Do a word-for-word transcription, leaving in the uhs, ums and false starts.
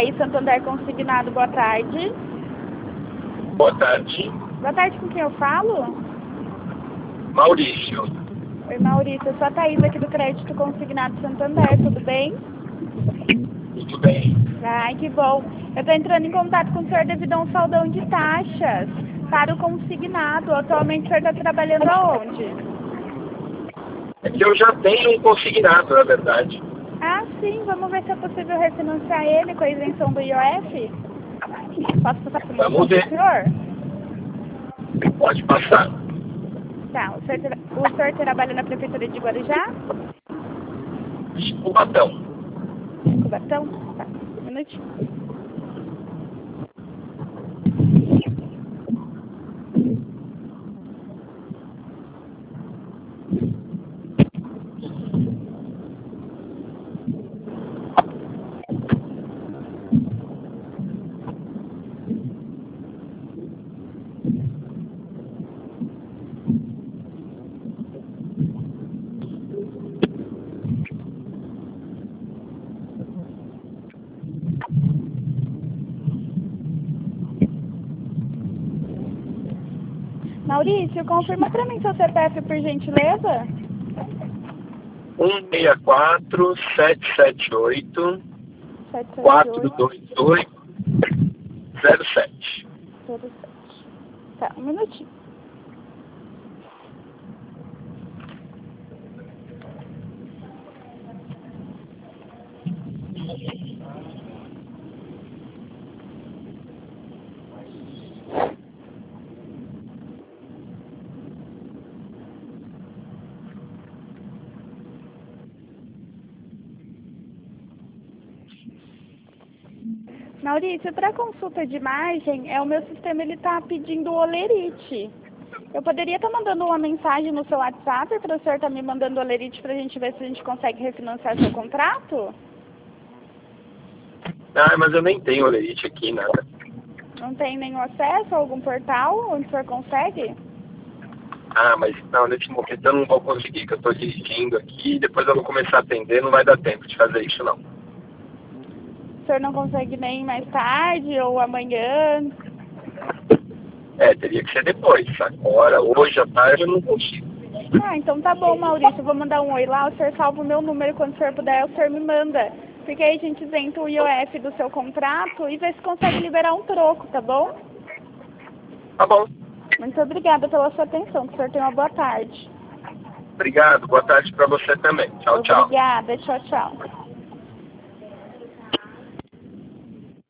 Itaí Santander Consignado, boa tarde. Boa tarde. Boa tarde, com quem eu falo? Maurício. Oi, Maurício, eu sou a Thaís aqui do Crédito Consignado Santander, tudo bem? Tudo bem. Ai, que bom. Eu estou entrando em contato com o senhor devido a um saldão de taxas para o consignado. Atualmente o senhor está trabalhando aonde? É que eu já tenho um consignado, na verdade. Ah, sim, vamos ver se é possível refinanciar ele com a isenção do I O F? Posso passar por uma Vamos para ver. o senhor? Pode passar. Tá, o senhor, tra- o senhor trabalha na Prefeitura de Guarujá? O batão. Cubatão? Tá, um minutinho. Maurício, confirma para mim seu C P F, por gentileza. um seis quatro, sete sete oito, sete sete quatro oito dois dois, zero sete. zero sete. Tá, um minutinho. Maurício, para consulta de imagem, é, o meu sistema ele está pedindo o olerite. Eu poderia estar mandando uma mensagem no seu WhatsApp para o senhor estar me mandando o olerite para a gente ver se a gente consegue refinanciar seu contrato? Ah, mas eu nem tenho olerite aqui, nada. Não tem nenhum acesso a algum portal onde o senhor consegue? Ah, mas não, nesse momento eu não vou conseguir, que eu estou dirigindo aqui, depois eu vou começar a atender, não vai dar tempo de fazer isso, não. O senhor não consegue nem mais tarde ou amanhã? É, teria que ser depois. Agora, hoje à tarde eu não consigo. Ah, então tá bom, Maurício. Eu vou mandar um oi lá, o senhor salva o meu número quando o senhor puder, o senhor me manda. Porque aí a gente isenta o I O F do seu contrato e vê se consegue liberar um troco, tá bom? Tá bom. Muito obrigada pela sua atenção, que o senhor tenha uma boa tarde. Obrigado. Boa tarde para você também. Tchau, tchau. Obrigada, tchau, tchau.